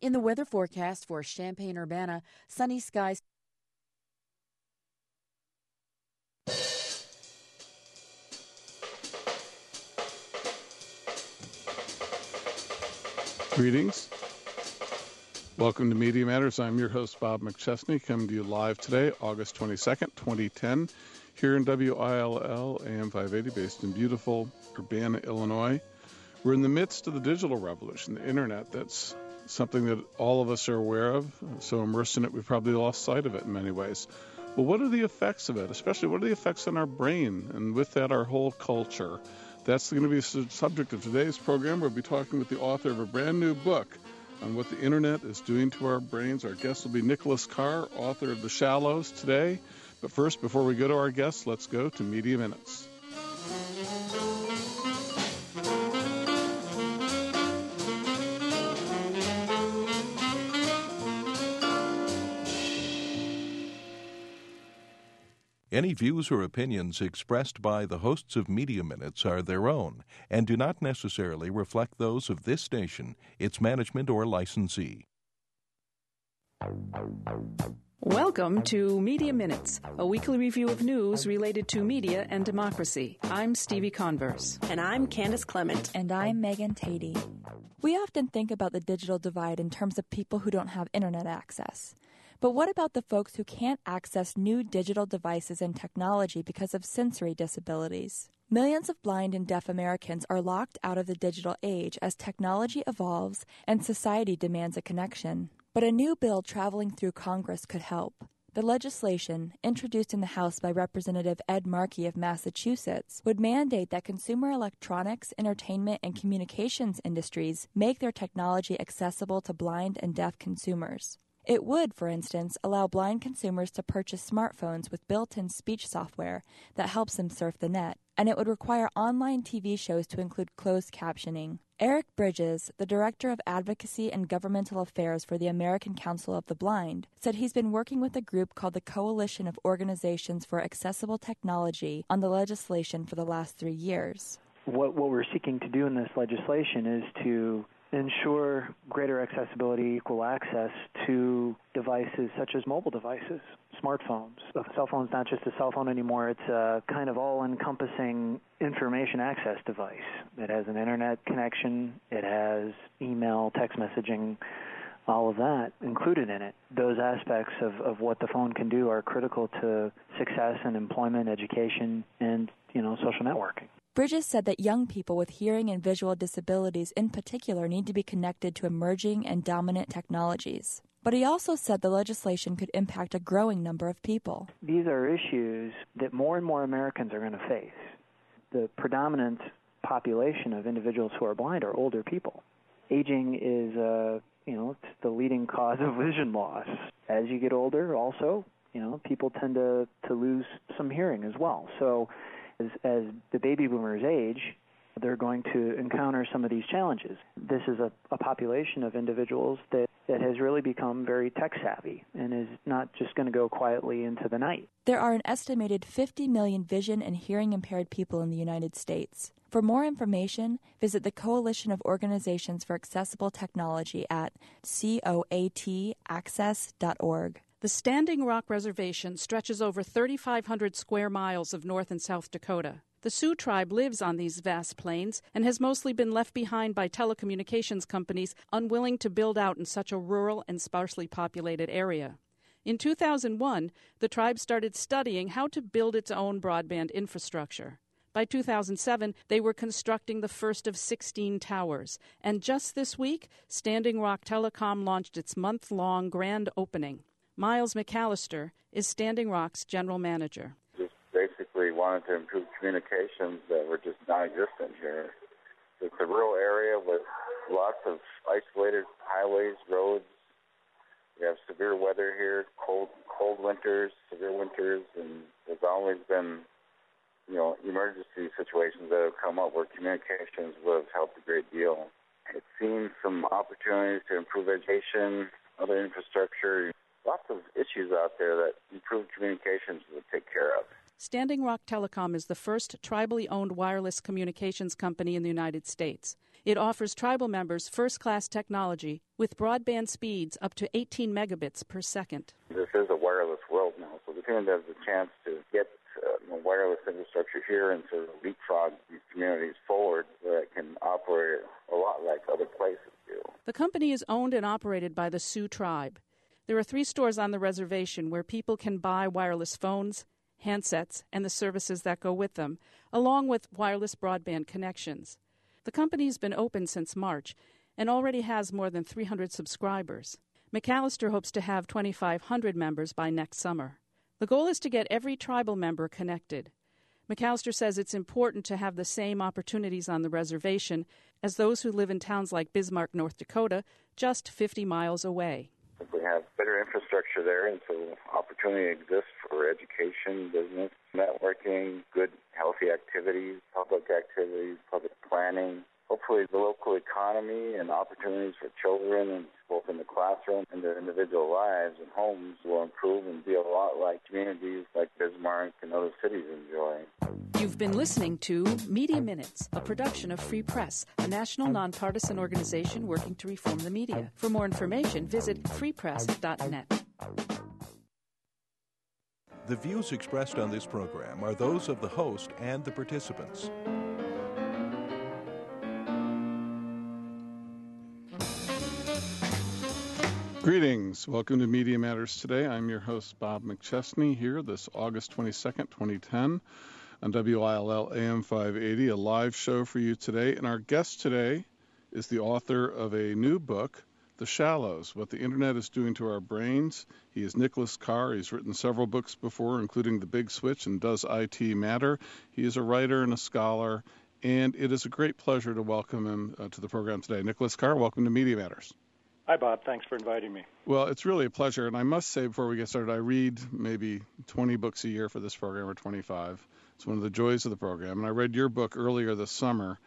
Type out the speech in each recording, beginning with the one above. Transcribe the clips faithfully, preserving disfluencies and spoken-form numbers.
In the weather forecast for Champaign-Urbana, sunny skies. Greetings. Welcome to Media Matters. I'm your host, Bob McChesney, coming to you live today, August twenty-second, twenty ten, here in W I L L A M five eighty, based in beautiful Urbana, Illinois. We're in the midst of the digital revolution, the Internet. That's something that all of us are aware of. So immersed in it, we've probably lost sight of it in many ways. But what are the effects of it? Especially, what are the effects on our brain? And with that, our whole culture. That's going to be the subject of today's program. We'll be talking with the author of a brand new book on what the Internet is doing to our brains. Our guest will be Nicholas Carr, author of The Shallows, today. But first, before we go to our guests, let's go to Media Minutes. Any views or opinions expressed by the hosts of Media Minutes are their own and do not necessarily reflect those of this station, its management, or licensee. Welcome to Media Minutes, a weekly review of news related to media and democracy. I'm Stevie Converse. And I'm Candace Clement. And I'm Megan Tatey. We often think about the digital divide in terms of people who don't have Internet access. But what about the folks who can't access new digital devices and technology because of sensory disabilities? Millions of blind and deaf Americans are locked out of the digital age as technology evolves and society demands a connection. But a new bill traveling through Congress could help. The legislation, introduced in the House by Representative Ed Markey of Massachusetts, would mandate that consumer electronics, entertainment, and communications industries make their technology accessible to blind and deaf consumers. It would, for instance, allow blind consumers to purchase smartphones with built-in speech software that helps them surf the net, and it would require online T V shows to include closed captioning. Eric Bridges, the Director of Advocacy and Governmental Affairs for the American Council of the Blind, said he's been working with a group called the Coalition of Organizations for Accessible Technology on the legislation for the last three years. What, what we're seeking to do in this legislation is to ensure greater accessibility, equal access to devices such as mobile devices, smartphones. A cell phone's not just a cell phone anymore. It's a kind of all-encompassing information access device. It has an Internet connection. It has email, text messaging, all of that included in it. Those aspects of, of what the phone can do are critical to success in employment, education, and, you know, social networking. Bridges said that young people with hearing and visual disabilities in particular need to be connected to emerging and dominant technologies. But he also said the legislation could impact a growing number of people. These are issues that more and more Americans are going to face. The predominant population of individuals who are blind are older people. Aging is, uh, you know, it's the leading cause of vision loss. As you get older, also, you know, people tend to, to lose some hearing as well. So As, as the baby boomers age, they're going to encounter some of these challenges. This is a, a population of individuals that, that has really become very tech-savvy and is not just going to go quietly into the night. There are an estimated fifty million vision and hearing-impaired people in the United States. For more information, visit the Coalition of Organizations for Accessible Technology at coat access dot org. The Standing Rock Reservation stretches over thirty-five hundred square miles of North and South Dakota. The Sioux tribe lives on these vast plains and has mostly been left behind by telecommunications companies unwilling to build out in such a rural and sparsely populated area. In two thousand one, the tribe started studying how to build its own broadband infrastructure. By two thousand seven, they were constructing the first of sixteen towers. And just this week, Standing Rock Telecom launched its month-long grand opening. Miles McAllister is Standing Rock's general manager. Just basically wanted to improve communications that were just non-existent here. It's a rural area with lots of isolated highways, roads. We have severe weather here, cold cold winters, severe winters, and there's always been, you know, emergency situations that have come up where communications would have helped a great deal. It's seen some opportunities to improve education, other infrastructure. Lots of issues out there that improved communications would take care of. Standing Rock Telecom is the first tribally owned wireless communications company in the United States. It offers tribal members first-class technology with broadband speeds up to eighteen megabits per second. This is a wireless world now, so the community has a chance to get uh, wireless infrastructure here and sort of leapfrog these communities forward where it can operate a lot like other places do. The company is owned and operated by the Sioux Tribe. There are three stores on the reservation where people can buy wireless phones, handsets, and the services that go with them, along with wireless broadband connections. The company has been open since March and already has more than three hundred subscribers. McAllister hopes to have twenty-five hundred members by next summer. The goal is to get every tribal member connected. McAllister says it's important to have the same opportunities on the reservation as those who live in towns like Bismarck, North Dakota, just fifty miles away. We have better infrastructure there, and so opportunity exists for education, business, networking, good, healthy activities, public activities, public planning. Hopefully the local economy and opportunities for children, and both in the classroom and their individual lives and homes, will improve and be a lot like communities like Bismarck and other cities enjoy. You've been listening to Media Minutes, a production of Free Press, a national nonpartisan organization working to reform the media. For more information, visit free press dot net. The views expressed on this program are those of the host and the participants. Greetings. Welcome to Media Matters Today. I'm your host, Bob McChesney, here this August twenty-second, twenty ten on W I L L A M five eighty, a live show for you today. And our guest today is the author of a new book, The Shallows, What the Internet is Doing to Our Brains. He is Nicholas Carr. He's written several books before, including The Big Switch and Does I T Matter? He is a writer and a scholar, and it is a great pleasure to welcome him uh, to the program today. Nicholas Carr, welcome to Media Matters. Hi, Bob. Thanks for inviting me. Well, it's really a pleasure. And I must say before we get started, I read maybe twenty books a year for this program, or twenty-five. It's one of the joys of the program. And I read your book earlier this summer.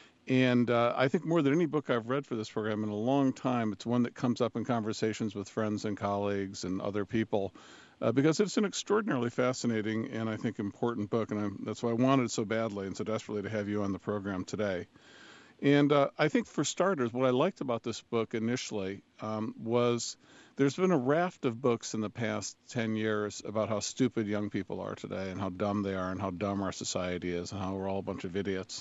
And uh, I think more than any book I've read for this program in a long time, it's one that comes up in conversations with friends and colleagues and other people uh, because it's an extraordinarily fascinating and I think important book. And I'm, that's why I wanted so badly and so desperately to have you on the program today. And uh, I think for starters, what I liked about this book initially um, was there's been a raft of books in the past ten years about how stupid young people are today and how dumb they are and how dumb our society is and how we're all a bunch of idiots.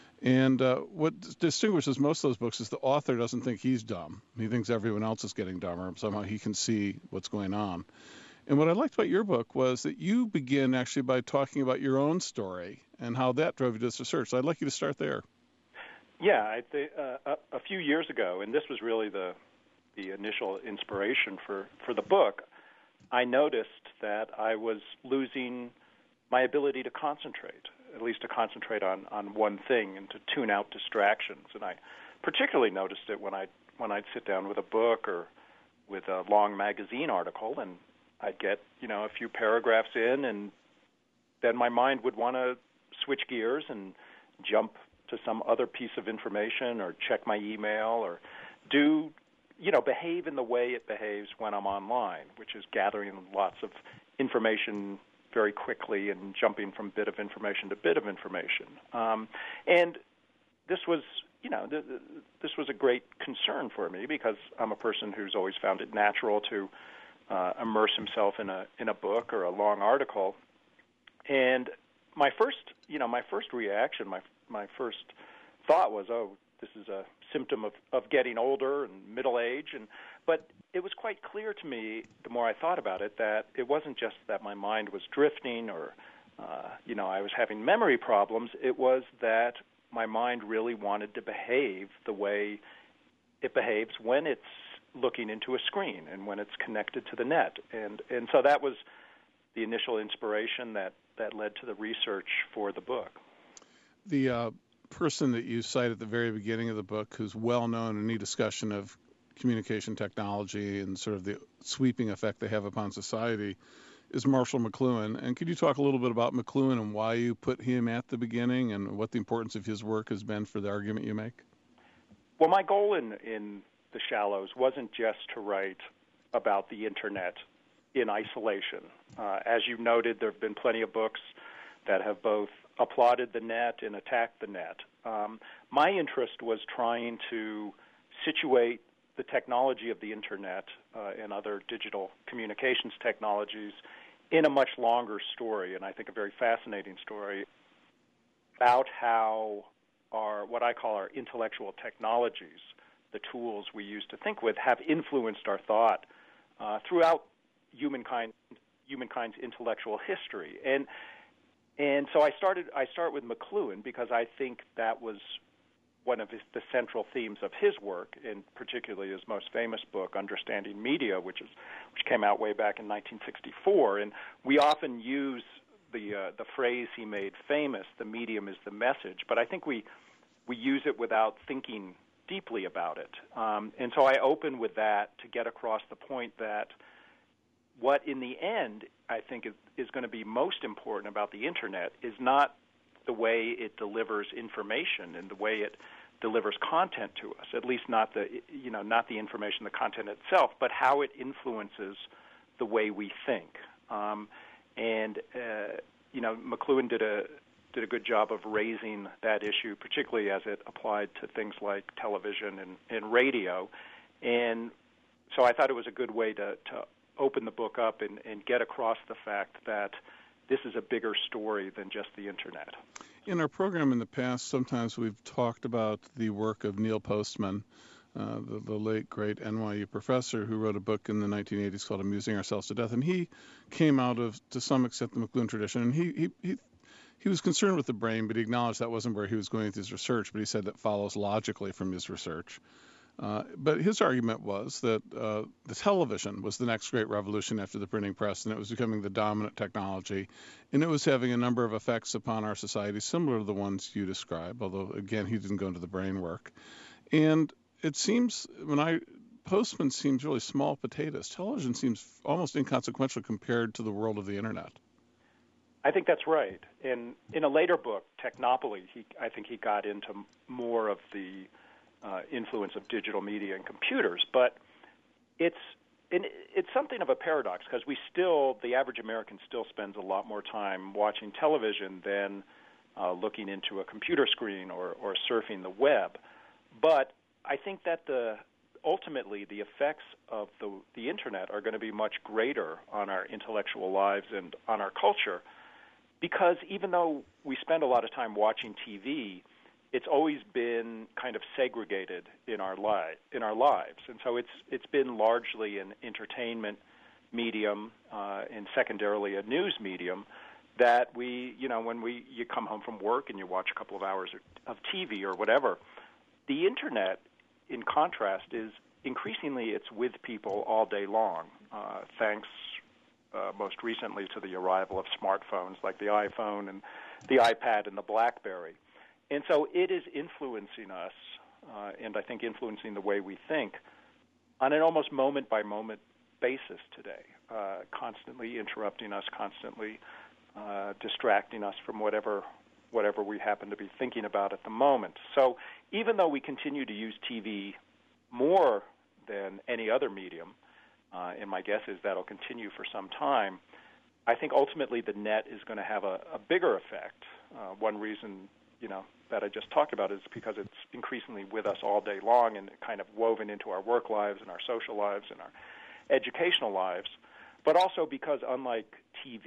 And uh, what distinguishes most of those books is the author doesn't think he's dumb. He thinks everyone else is getting dumber. Somehow he can see what's going on. And what I liked about your book was that you begin actually by talking about your own story and how that drove you to this research. So I'd like you to start there. Yeah, I th- uh, a, a few years ago, and this was really the the initial inspiration for, for the book, I noticed that I was losing my ability to concentrate, at least to concentrate on, on one thing and to tune out distractions. And I particularly noticed it when I when I'd sit down with a book or with a long magazine article, and I'd get, you know, a few paragraphs in, and then my mind would want to switch gears and jump to some other piece of information or check my email or do, you know, behave in the way it behaves when I'm online, which is gathering lots of information very quickly and jumping from bit of information to bit of information. Um, and this was, you know, th- th- this was a great concern for me because I'm a person who's always found it natural to uh, immerse himself in a in a book or a long article. And my first, you know, my first reaction, my my first thought was, oh, this is a symptom of, of getting older and middle age. And but it was quite clear to me, the more I thought about it, that it wasn't just that my mind was drifting or, uh, you know, I was having memory problems. It was that my mind really wanted to behave the way it behaves when it's looking into a screen and when it's connected to the net. And and so that was the initial inspiration that, that led to the research for the book. The uh, person that you cite at the very beginning of the book, who's well known in any discussion of communication technology and sort of the sweeping effect they have upon society, is Marshall McLuhan. And could you talk a little bit about McLuhan and why you put him at the beginning and what the importance of his work has been for the argument you make? Well, my goal in, in The Shallows wasn't just to write about the Internet in isolation. Uh, as you noted, there have been plenty of books that have both applauded the net and attacked the net. Um, my interest was trying to situate the technology of the Internet uh, and other digital communications technologies in a much longer story, and I think a very fascinating story, about how our, what I call our intellectual technologies, the tools we use to think with, have influenced our thought uh, throughout humankind, humankind's intellectual history. And and so I started. I start with McLuhan because I think that was one of his, the central themes of his work, and particularly his most famous book, Understanding Media, which is which came out way back in nineteen sixty-four. And we often use the uh, the phrase he made famous, "The medium is the message," but I think we we use it without thinking deeply about it. Um, and so I open with that to get across the point that what, in the end, I think is, is going to be most important about the Internet is not the way it delivers information and the way it delivers content to us, at least not the, you know, not the information, the content itself, but how it influences the way we think. Um, and, uh, you know, McLuhan did a did a good job of raising that issue, particularly as it applied to things like television and, and radio. And so I thought it was a good way to, to open the book up and, and get across the fact that this is a bigger story than just the Internet. In our program in the past, sometimes we've talked about the work of Neil Postman, uh, the, the late, great N Y U professor who wrote a book in the nineteen eighties called Amusing Ourselves to Death. And he came out of, to some extent, the McLuhan tradition. And he, he, he He was concerned with the brain, but he acknowledged that wasn't where he was going with his research, but he said that follows logically from his research. Uh, but his argument was that uh, the television was the next great revolution after the printing press, and it was becoming the dominant technology, and it was having a number of effects upon our society similar to the ones you describe, although, again, he didn't go into the brain work. And it seems, when I, Postman seems really small potatoes. Television seems almost inconsequential compared to the world of the Internet. I think that's right. In in a later book, Technopoly, he, I think he got into more of the uh, influence of digital media and computers. But it's and it's something of a paradox because we still, the average American still spends a lot more time watching television than uh, looking into a computer screen or, or surfing the web. But I think that the ultimately the effects of the the Internet are going to be much greater on our intellectual lives and on our culture. Because even though we spend a lot of time watching T V, it's always been kind of segregated in our li- in our lives, and so it's it's been largely an entertainment medium uh, and secondarily a news medium. That we, you know, when we you come home from work and you watch a couple of hours of T V or whatever, the Internet, in contrast, is increasingly it's with people all day long, uh, thanks. Uh, most recently to the arrival of smartphones like the iPhone and the iPad and the BlackBerry. And so it is influencing us, uh, and I think influencing the way we think, on an almost moment-by-moment basis today, uh, constantly interrupting us, constantly uh, distracting us from whatever whatever we happen to be thinking about at the moment. So even though we continue to use T V more than any other medium, Uh, and my guess is that'll continue for some time, I think ultimately the net is going to have a, a bigger effect. Uh, one reason, you know, that I just talked about is because it's increasingly with us all day long and kind of woven into our work lives and our social lives and our educational lives, but also because unlike T V,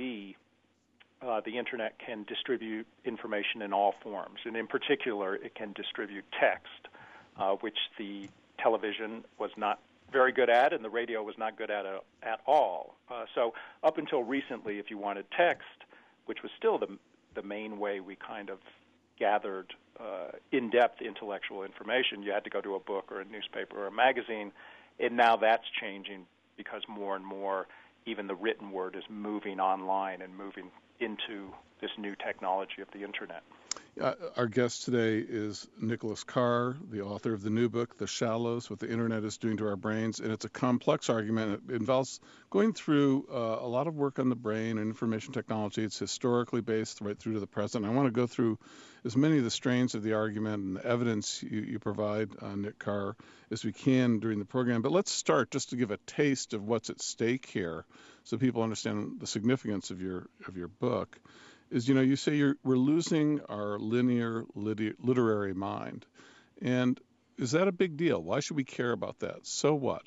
uh, the Internet can distribute information in all forms, and in particular it can distribute text, uh, which the television was not very good at, and the radio was not good at uh, at all. Uh, so up until recently, if you wanted text, which was still the the main way we kind of gathered uh, in-depth intellectual information, you had to go to a book or a newspaper or a magazine, and now that's changing because more and more even the written word is moving online and moving into this new technology of the Internet. Uh, our guest today is Nicholas Carr, the author of the new book, The Shallows, What the Internet is Doing to Our Brains. And it's a complex argument. It involves going through uh, a lot of work on the brain and information technology. It's historically based right through to the present. I want to go through as many of the strains of the argument and the evidence you, you provide, uh, Nick Carr, as we can during the program. But let's start just to give a taste of what's at stake here so people understand the significance of your of your book. Is, you know, you say you're, we're losing our linear lit- literary mind. And is that a big deal? Why should we care about that? So what?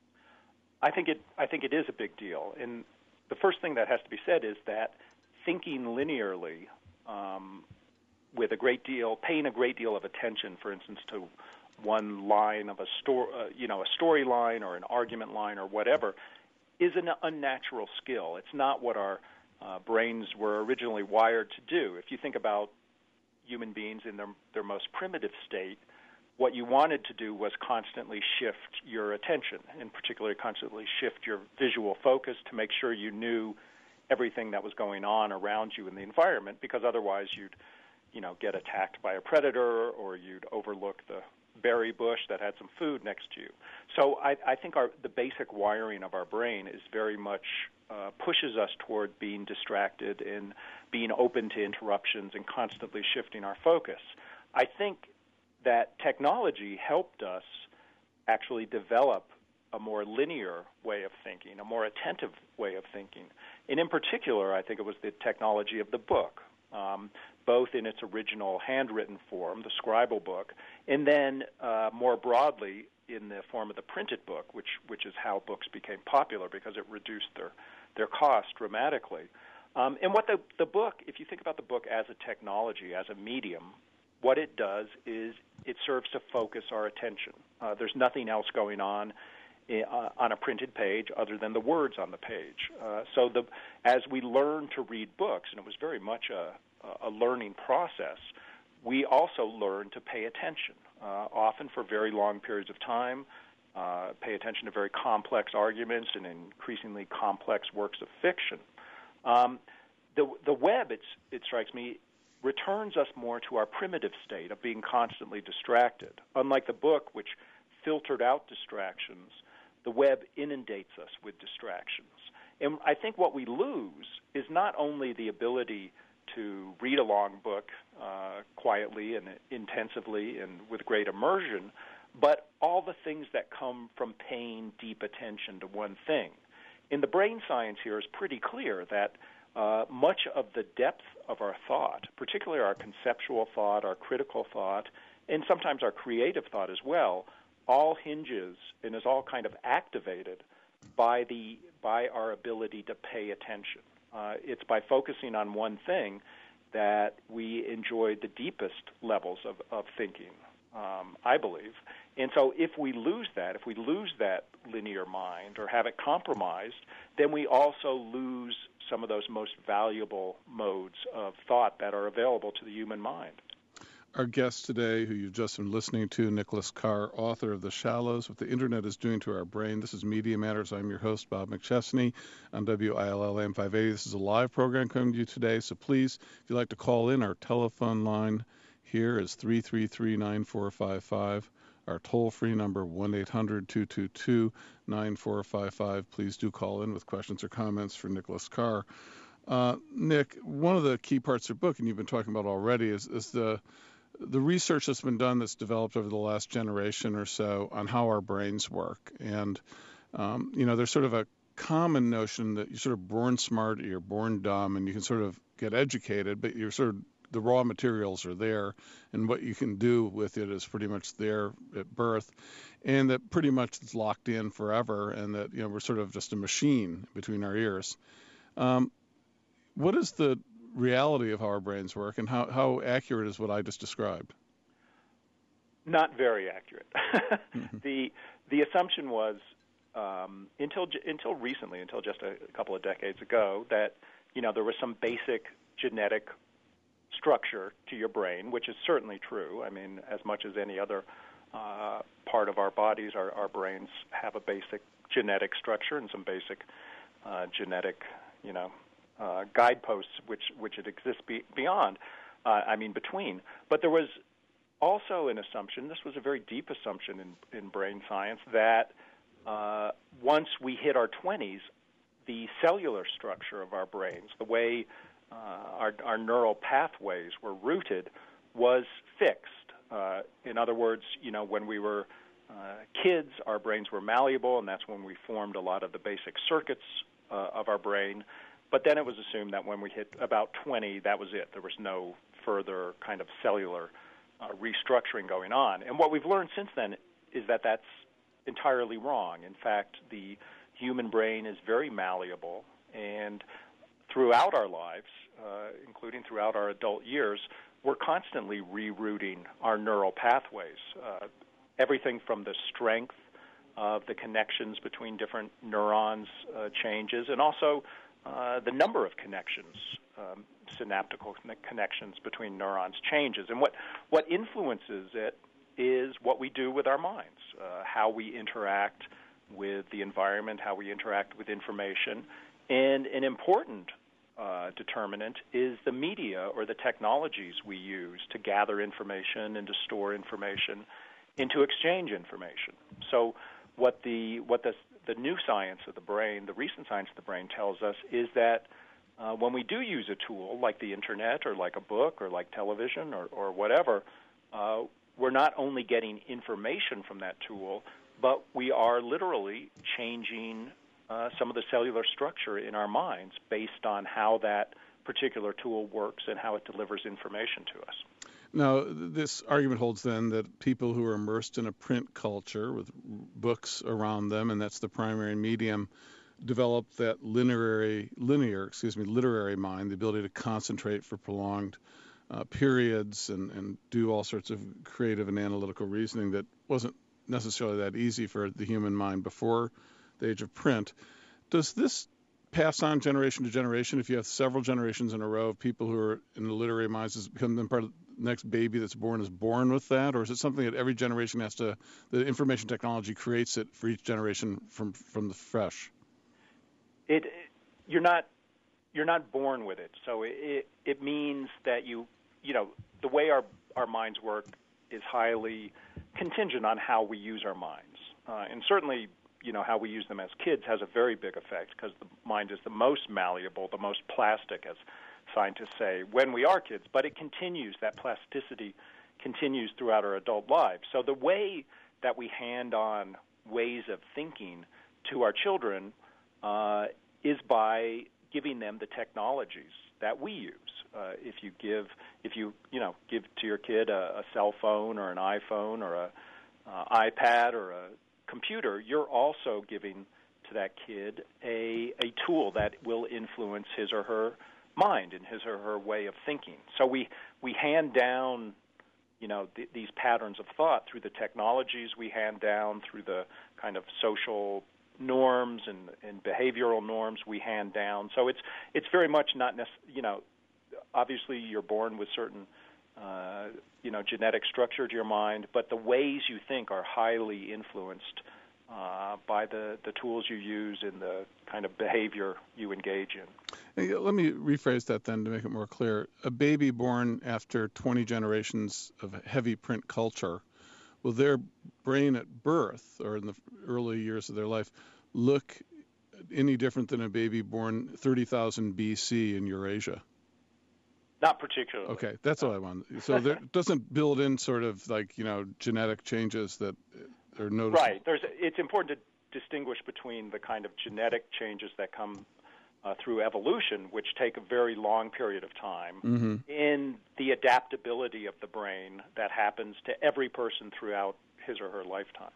I think it I think it is a big deal. And the first thing that has to be said is that thinking linearly um, with a great deal, paying a great deal of attention, for instance, to one line of a story, uh, you know, a storyline or an argument line or whatever, is an unnatural skill. It's not what our Uh, brains were originally wired to do. If you think about human beings in their, their most primitive state, what you wanted to do was constantly shift your attention, and particularly constantly shift your visual focus to make sure you knew everything that was going on around you in the environment, because otherwise you'd, you know, get attacked by a predator or you'd overlook the berry bush that had some food next to you. So I, I think our, the basic wiring of our brain is very much uh, pushes us toward being distracted and being open to interruptions and constantly shifting our focus. I think that technology helped us actually develop a more linear way of thinking, a more attentive way of thinking. And in particular, I think it was the technology of the book. Um, both in its original handwritten form, the scribal book, and then uh, more broadly in the form of the printed book, which which is how books became popular because it reduced their, their cost dramatically. Um, and what the, the book, if you think about the book as a technology, as a medium, what it does is it serves to focus our attention. Uh, there's nothing else going on in, uh, on a printed page other than the words on the page. Uh, so the as we learn to read books, and it was very much a a learning process, we also learn to pay attention, uh, often for very long periods of time, uh, pay attention to very complex arguments and increasingly complex works of fiction. Um, the, the web, it's, it strikes me, returns us more to our primitive state of being constantly distracted. Unlike the book, which filtered out distractions, the web inundates us with distractions. And I think what we lose is not only the ability to read a long book uh, quietly and intensively and with great immersion, but all the things that come from paying deep attention to one thing. And the brain science here is pretty clear that uh, much of the depth of our thought, particularly our conceptual thought, our critical thought, and sometimes our creative thought as well, all hinges and is all kind of activated by the by our ability to pay attention. Uh, it's by focusing on one thing that we enjoy the deepest levels of, of thinking, um, I believe. And so if we lose that, if we lose that linear mind or have it compromised, then we also lose some of those most valuable modes of thought that are available to the human mind. Our guest today, who you've just been listening to, Nicholas Carr, author of The Shallows, What the Internet is Doing to Our Brain. This is Media Matters. I'm your host, Bob McChesney, on W I L L A M five eighty. This is a live program coming to you today, so please, if you'd like to call in, our telephone line here is three three three, nine four five five. Our toll-free number, one eight hundred, two two two, nine four five five. Please do call in with questions or comments for Nicholas Carr. Uh, Nick, one of the key parts of your book, and you've been talking about already, is, is the the research that's been done that's developed over the last generation or so on how our brains work. And, um, you know, there's sort of a common notion that you're sort of born smart or you're born dumb and you can sort of get educated, but you're sort of, the raw materials are there and what you can do with it is pretty much there at birth, and that pretty much it's locked in forever, and that, you know, we're sort of just a machine between our ears. Um, what is the reality of how our brains work, and how, how accurate is what I just described? Not very accurate. mm-hmm. The the assumption was um, until until recently, until just a, a couple of decades ago, that, you know, there was some basic genetic structure to your brain, which is certainly true. I mean, as much as any other uh, part of our bodies, our, our brains have a basic genetic structure and some basic uh, genetic, you know, Uh, guideposts which which it exists be, beyond. uh, I mean between. But there was also an assumption, this was a very deep assumption in, in brain science, that uh, once we hit our twenties, the cellular structure of our brains, the way uh, our, our neural pathways were rooted, was fixed. Uh, in other words, you know, when we were uh, kids, our brains were malleable, and that's when we formed a lot of the basic circuits uh, of our brain. But then it was assumed that when we hit about twenty, that was it. There was no further kind of cellular uh, restructuring going on. And what we've learned since then is that that's entirely wrong. In fact, the human brain is very malleable, and throughout our lives, uh, including throughout our adult years, we're constantly rerouting our neural pathways. Uh, everything from the strength of the connections between different neurons uh, changes, and also uh, the number of connections, um, synaptical connections between neurons changes. And what, what influences it is what we do with our minds, uh, how we interact with the environment, how we interact with information. And an important uh, determinant is the media or the technologies we use to gather information and to store information and to exchange information. So what the what the the new science of the brain, the recent science of the brain tells us is that uh, when we do use a tool like the internet or like a book or like television or, or whatever, uh, we're not only getting information from that tool, but we are literally changing uh, some of the cellular structure in our minds based on how that particular tool works and how it delivers information to us. Now, this argument holds then that people who are immersed in a print culture with books around them, and that's the primary medium, develop that linear, linear, excuse me, literary mind, the ability to concentrate for prolonged uh, periods and, and do all sorts of creative and analytical reasoning that wasn't necessarily that easy for the human mind before the age of print. Does this pass on generation to generation? If you have several generations in a row of people who are in the literary minds, does it become then part of the next baby that's born is born with that? Or is it something that every generation has to, the information technology creates it for each generation from, from the fresh? It, you're not, you're not born with it. So it, it means that you, you know, the way our, our minds work is highly contingent on how we use our minds. Uh, and certainly, you know, how we use them as kids has a very big effect because the mind is the most malleable, the most plastic, as scientists say, when we are kids. But it continues, that plasticity continues throughout our adult lives. So the way that we hand on ways of thinking to our children uh, is by giving them the technologies that we use. Uh, if you give, if you you know, give to your kid a, a cell phone or an iPhone or a uh, iPad or a computer, you're also giving to that kid a a tool that will influence his or her mind and his or her way of thinking. So we we hand down, you know, th- these patterns of thought through the technologies we hand down, through the kind of social norms and, and behavioral norms we hand down. So it's it's very much not necessarily, you know, obviously you're born with certain, uh, you know, genetic structure to your mind, but the ways you think are highly influenced uh, by the, the tools you use and the kind of behavior you engage in. Hey, let me rephrase that then to make it more clear. A baby born after twenty generations of heavy print culture, will their brain at birth or in the early years of their life look any different than a baby born thirty thousand B C in Eurasia? Not particularly. Okay, that's what I wanted. So there doesn't build in sort of like, you know, genetic changes that are noticeable. Right. There's. It's important to distinguish between the kind of genetic changes that come uh, through evolution, which take a very long period of time, mm-hmm. and the adaptability of the brain that happens to every person throughout his or her lifetime.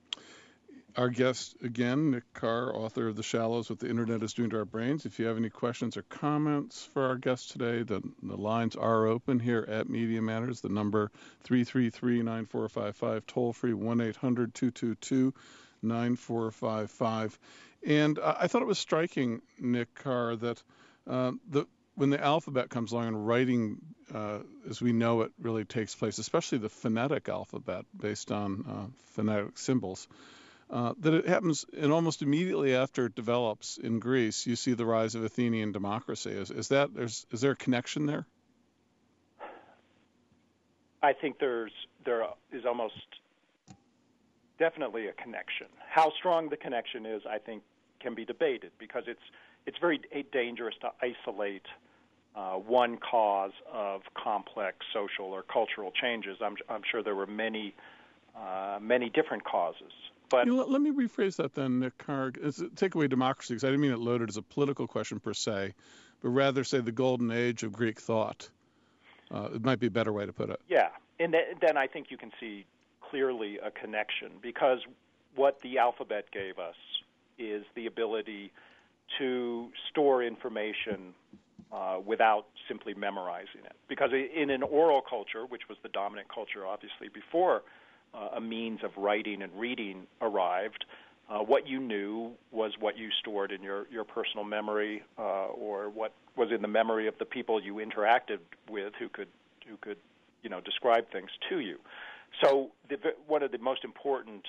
Our guest, again, Nick Carr, author of The Shallows, What the Internet is Doing to Our Brains. If you have any questions or comments for our guest today, the, the lines are open here at Media Matters. The number three three three, nine four five five, toll-free one eight hundred, two two two, nine four five five. And uh, I thought it was striking, Nick Carr, that uh, the when the alphabet comes along and writing, uh, as we know it, really takes place, especially the phonetic alphabet based on uh, phonetic symbols, Uh, that it happens, and almost immediately after it develops in Greece, you see the rise of Athenian democracy. Is, is that there's is there a connection there? I think there's there is almost definitely a connection. How strong the connection is, I think, can be debated because it's it's very dangerous to isolate uh, one cause of complex social or cultural changes. I'm, I'm sure there were many uh, many different causes. But you know, let, let me rephrase that then, Nick Carr. Is it, take away democracy, because I didn't mean it loaded as a political question per se, but rather say the golden age of Greek thought. Uh, it might be a better way to put it. Yeah, and th- then I think you can see clearly a connection, because what the alphabet gave us is the ability to store information uh, without simply memorizing it. Because in an oral culture, which was the dominant culture obviously before uh, a means of writing and reading arrived, uh, what you knew was what you stored in your, your personal memory uh, or what was in the memory of the people you interacted with who could who could you know describe things to you. So the, one of the most important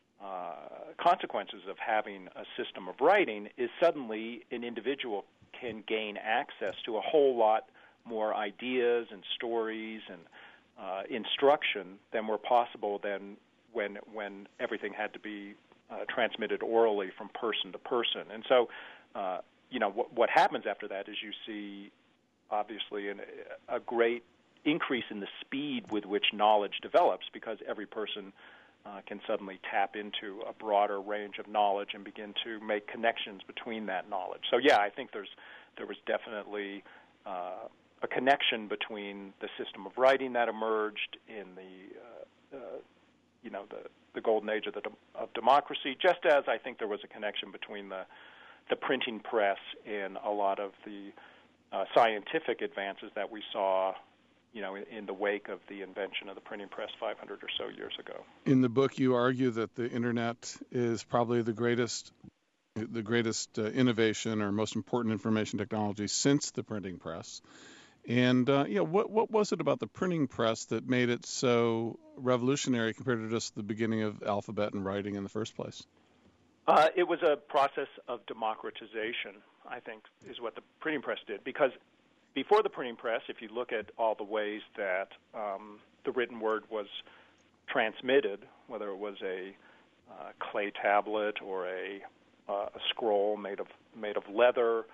uh, consequences of having a system of writing is suddenly an individual can gain access to a whole lot more ideas and stories and uh, instruction than were possible than when when everything had to be uh, transmitted orally from person to person. And so, uh, you know, what, what happens after that is you see, obviously, an, a great increase in the speed with which knowledge develops, because every person uh, can suddenly tap into a broader range of knowledge and begin to make connections between that knowledge. So, yeah, I think there's there was definitely uh, a connection between the system of writing that emerged in the, uh, uh, you know, the, the golden age of, the, of democracy, just as I think there was a connection between the, the printing press and a lot of the uh, scientific advances that we saw, you know, in, in the wake of the invention of the printing press five hundred or so years ago. In the book, you argue that the internet is probably the greatest the greatest uh, innovation or most important information technology since the printing press. And, uh, yeah, what what was it about the printing press that made it so revolutionary compared to just the beginning of alphabet and writing in the first place? Uh, it was a process of democratization, I think, is what the printing press did. Because before the printing press, if you look at all the ways that um, the written word was transmitted, whether it was a uh, clay tablet or a Uh, a scroll made of made of leather,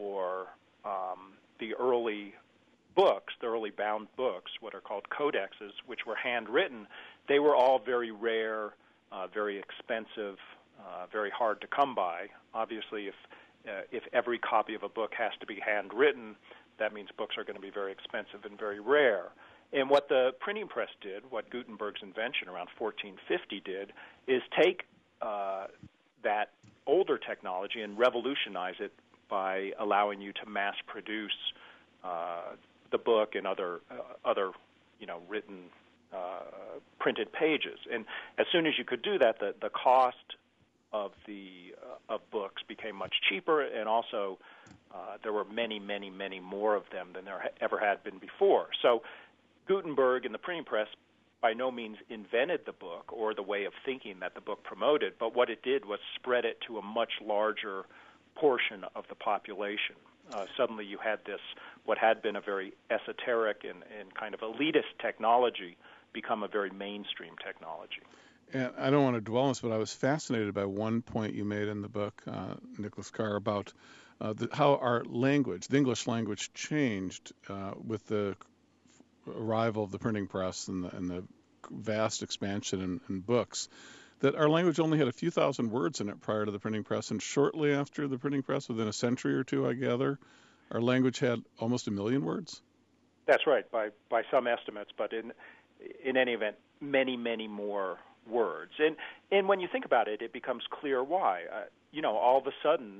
or um, the early books, the early bound books, what are called codexes, which were handwritten, they were all very rare, uh, very expensive, uh, very hard to come by. Obviously, if uh, if every copy of a book has to be handwritten, that means books are going to be very expensive and very rare. And what the printing press did, what Gutenberg's invention around fourteen fifty did, is take uh, that older technology and revolutionize it by allowing you to mass produce uh, the book and other uh, other you know written uh, printed pages. And as soon as you could do that, the, the cost of the uh, of books became much cheaper, and also uh, there were many, many, many more of them than there ha- ever had been before. So Gutenberg and the printing press by no means invented the book or the way of thinking that the book promoted, but what it did was spread it to a much larger portion of the population. Uh, suddenly you had this, what had been a very esoteric and, and kind of elitist technology become a very mainstream technology. And I don't want to dwell on this, but I was fascinated by one point you made in the book, uh, Nicholas Carr, about uh, the, how our language, the English language, changed uh, with the arrival of the printing press and the, and the vast expansion in, in books, that our language only had a few thousand words in it prior to the printing press, and shortly after the printing press, within a century or two, I gather, our language had almost a million words? That's right, by by some estimates, but in in any event, many, many more words. And and when you think about it, it becomes clear why. Uh, you know, all of a sudden,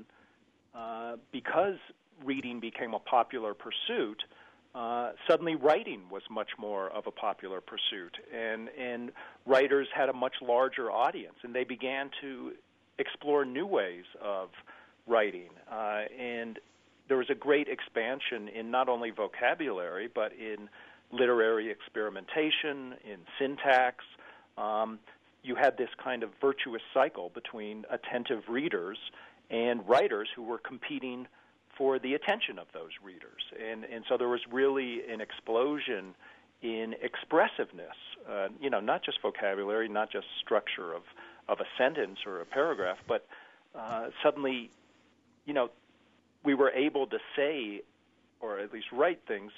uh, because reading became a popular pursuit, Uh, suddenly writing was much more of a popular pursuit, and, and writers had a much larger audience, and they began to explore new ways of writing. Uh, and there was a great expansion in not only vocabulary, but in literary experimentation, in syntax. Um, you had this kind of virtuous cycle between attentive readers and writers who were competing for the attention of those readers. And and so there was really an explosion in expressiveness, uh, you know, not just vocabulary, not just structure of, of a sentence or a paragraph, but uh, suddenly, you know, we were able to say or at least write things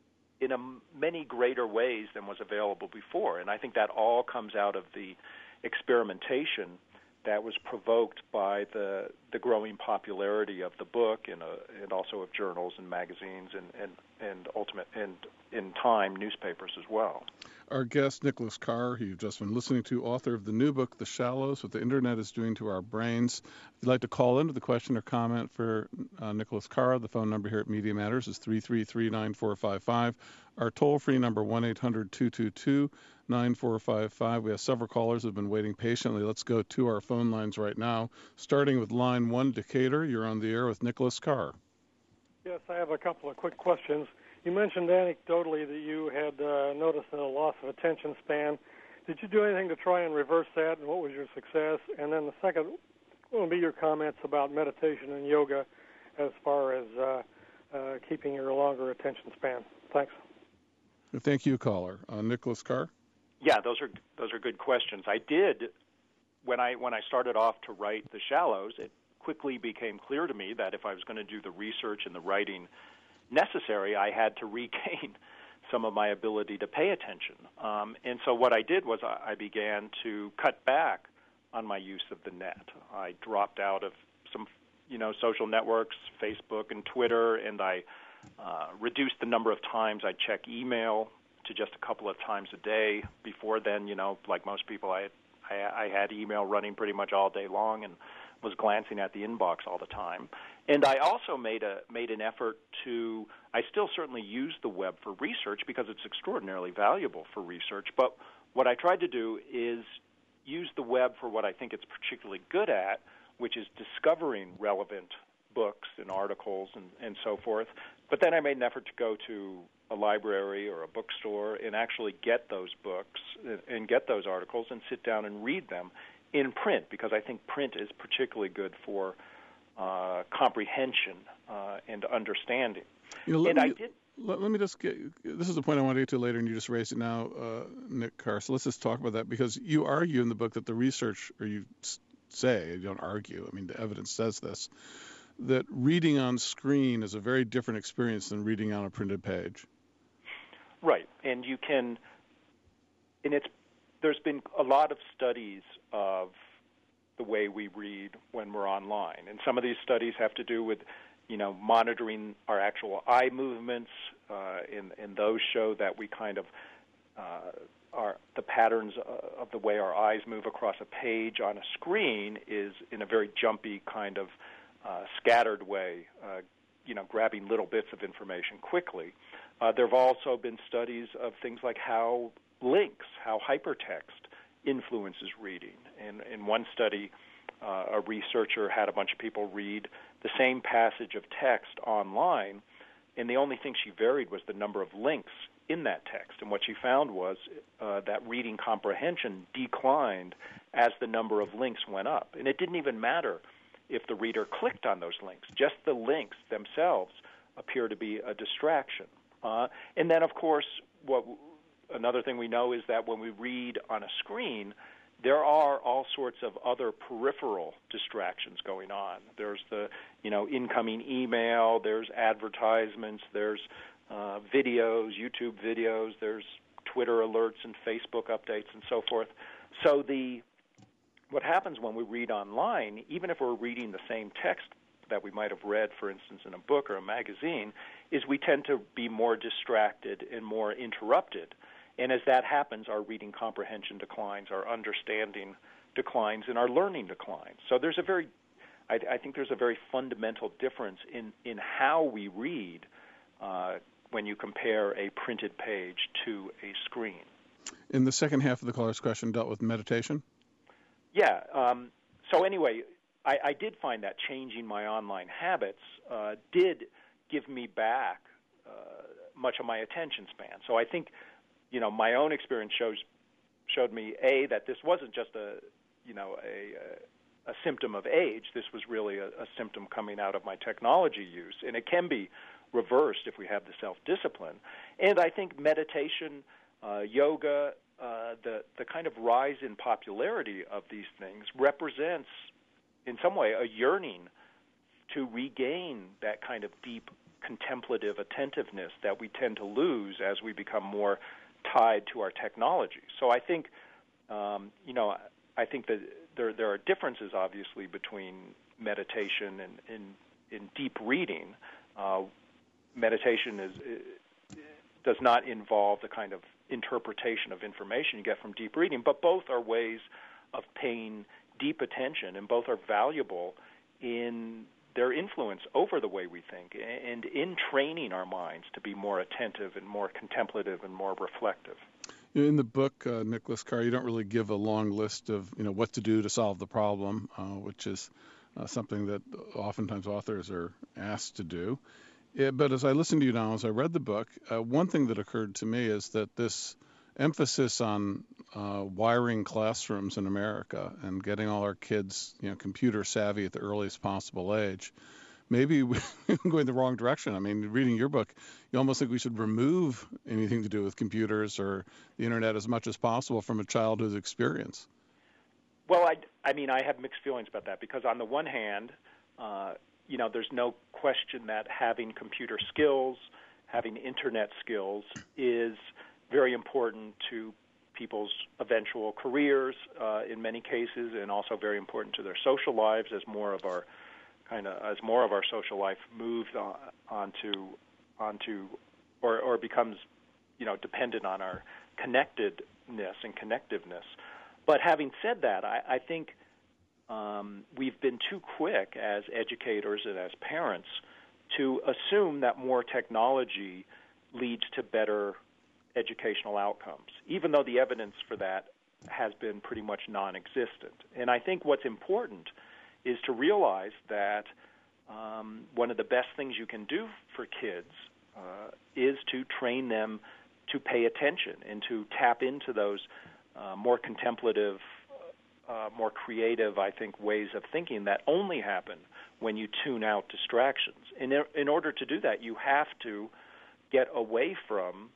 in a many greater ways than was available before. And I think that all comes out of the experimentation that was provoked by the the growing popularity of the book and, uh, and also of journals and magazines and, and, and ultimate and in time newspapers as well. Our guest, Nicholas Carr, who you've just been listening to, author of the new book, The Shallows, What the Internet is Doing to Our Brains. If you'd like to call in with a question or comment for uh, Nicholas Carr, the phone number here at Media Matters is three three three, nine four five five. Our toll-free number, one eight hundred, two two two, nine four five five. We have several callers who have been waiting patiently. Let's go to our phone lines right now, starting with line one, Decatur. You're on the air with Nicholas Carr. Yes, I have a couple of quick questions. You mentioned anecdotally that you had uh, noticed a loss of attention span. Did you do anything to try and reverse that, and what was your success? And then the second will be your comments about meditation and yoga as far as uh, uh, keeping your longer attention span. Thanks. Thank you, caller. Uh, Nicholas Carr? Yeah, those are those are good questions. I did, when I when I started off to write The Shallows, it quickly became clear to me that if I was going to do the research and the writing necessary, I had to regain some of my ability to pay attention. Um, and so what I did was I, I began to cut back on my use of the net. I dropped out of some, you know, social networks, Facebook and Twitter, and I uh, reduced the number of times I check email to just a couple of times a day. Before then, you know, like most people, I, I, I had email running pretty much all day long and was glancing at the inbox all the time. And I also made a made an effort to, I still certainly use the web for research because it's extraordinarily valuable for research, but what I tried to do is use the web for what I think it's particularly good at, which is discovering relevant books and articles and, and so forth. But then I made an effort to go to a library or a bookstore and actually get those books and get those articles and sit down and read them in print, because I think print is particularly good for uh, comprehension uh, and understanding. You know, let, and me, I did, let, let me just get, this is the point I want to get to later, and you just raised it now, uh, Nick Carr. So let's just talk about that, because you argue in the book that the research, or you say, you don't argue, I mean, the evidence says this, that reading on screen is a very different experience than reading on a printed page. Right, and you can, and it's, there's been a lot of studies of the way we read when we're online, and some of these studies have to do with, you know, monitoring our actual eye movements, uh, and, and those show that we kind of, uh, our, the patterns of the way our eyes move across a page on a screen is in a very jumpy kind of uh, scattered way, uh, you know, grabbing little bits of information quickly. Uh, there have also been studies of things like how links, how hypertext influences reading. And in one study, uh, a researcher had a bunch of people read the same passage of text online, and the only thing she varied was the number of links in that text. And what she found was uh, that reading comprehension declined as the number of links went up. And it didn't even matter if the reader clicked on those links. Just the links themselves appear to be a distraction. Uh, and then, of course, what another thing we know is that when we read on a screen, there are all sorts of other peripheral distractions going on. There's the, you know, incoming email, there's advertisements, there's uh, videos, YouTube videos, there's Twitter alerts and Facebook updates and so forth. So the what happens when we read online, even if we're reading the same text that we might have read, for instance, in a book or a magazine, is we tend to be more distracted and more interrupted. And as that happens, our reading comprehension declines, our understanding declines, and our learning declines. So there's a very, I, I think there's a very fundamental difference in, in how we read uh, when you compare a printed page to a screen. In the second half of the caller's question dealt with meditation? Yeah. Um, so anyway, I, I did find that changing my online habits uh, did give me back uh, much of my attention span. So I think, you know, my own experience shows showed me, A, that this wasn't just a, you know, a, a symptom of age. This was really a, a symptom coming out of my technology use, and it can be reversed if we have the self-discipline. And I think meditation uh, yoga, uh, the the kind of rise in popularity of these things represents, in some way, a yearning to regain that kind of deep contemplative attentiveness that we tend to lose as we become more tied to our technology. So I think, um, you know, I think that there there are differences, obviously, between meditation and in, in deep reading. Uh, meditation is, is does not involve the kind of interpretation of information you get from deep reading, but both are ways of paying deep attention, and both are valuable in their influence over the way we think and in training our minds to be more attentive and more contemplative and more reflective. In the book, uh, Nicholas Carr, you don't really give a long list of, you know, what to do to solve the problem, uh, which is uh, something that oftentimes authors are asked to do. Yeah, but as I listened to you now, as I read the book, uh, one thing that occurred to me is that this emphasis on uh, wiring classrooms in America and getting all our kids, you know, computer savvy at the earliest possible age, maybe we're going the wrong direction. I mean, reading your book, you almost think we should remove anything to do with computers or the internet as much as possible from a childhood experience. Well, I, I mean, I have mixed feelings about that because on the one hand, uh, you know, there's no question that having computer skills, having internet skills is very important to people's eventual careers uh, in many cases, and also very important to their social lives as more of our kind of as more of our social life moves on, onto onto or, or becomes, you know, dependent on our connectedness and connectiveness. But having said that, I, I think um, we've been too quick as educators and as parents to assume that more technology leads to better educational outcomes, even though the evidence for that has been pretty much non-existent. And I think what's important is to realize that um, one of the best things you can do for kids uh, is to train them to pay attention and to tap into those uh, more contemplative, uh, more creative, I think, ways of thinking that only happen when you tune out distractions. And in order to do that, you have to get away from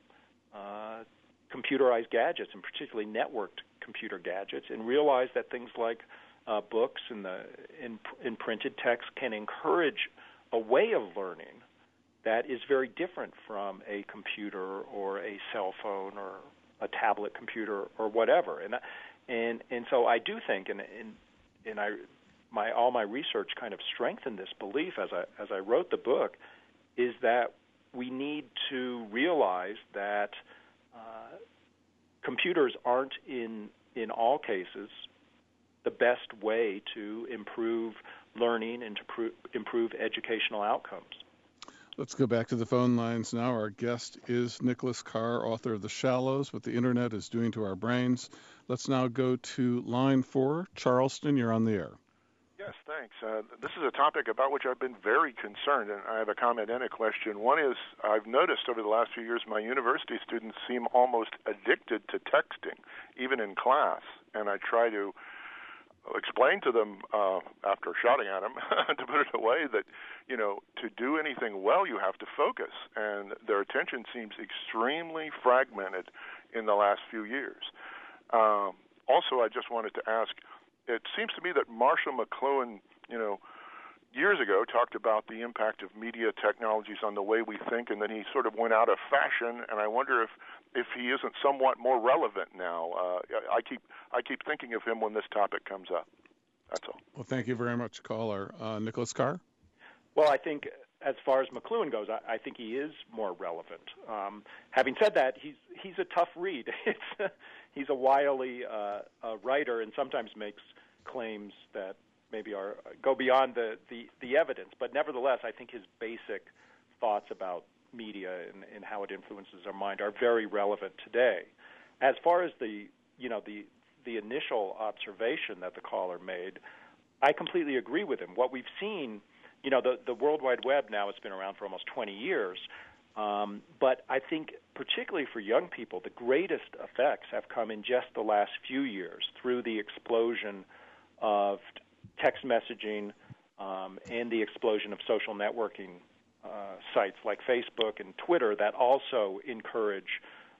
uh, computerized gadgets, and particularly networked computer gadgets, and realize that things like uh, books and the in, in printed text can encourage a way of learning that is very different from a computer or a cell phone or a tablet computer or whatever. And and and so I do think, and and, and I my all my research kind of strengthened this belief as I as I wrote the book, is that we need to realize that uh, computers aren't in in all cases the best way to improve learning and to pro- improve educational outcomes. Let's go back to the phone lines now. Our guest is Nicholas Carr, author of The Shallows, What the Internet is Doing to Our Brains. Let's now go to line four. Charleston, you're on the air. Yes, thanks. Uh, this is a topic about which I've been very concerned, and I have a comment and a question. One is, I've noticed over the last few years my university students seem almost addicted to texting, even in class, and I try to explain to them, uh, after shouting at them, to put it away, that, you know, to do anything well, you have to focus, and their attention seems extremely fragmented in the last few years. Um, also, I just wanted to ask, it seems to me that Marshall McLuhan, you know, years ago talked about the impact of media technologies on the way we think, and then he sort of went out of fashion, and I wonder if, if he isn't somewhat more relevant now. Uh, I keep I keep thinking of him when this topic comes up. That's all. Well, thank you very much, caller. Uh, Nicholas Carr? Well, I think as far as McLuhan goes, I, I think he is more relevant. Um, having said that, he's he's a tough read. It's he's a wily uh, uh, writer, and sometimes makes claims that maybe are go beyond the, the, the evidence. But nevertheless, I think his basic thoughts about media and, and how it influences our mind are very relevant today. As far as the you know the the initial observation that the caller made, I completely agree with him. What we've seen, you know, the, the World Wide Web now has been around for almost twenty years, um, but I think particularly for young people, the greatest effects have come in just the last few years through the explosion of text messaging um, and the explosion of social networking uh, sites like Facebook and Twitter that also encourage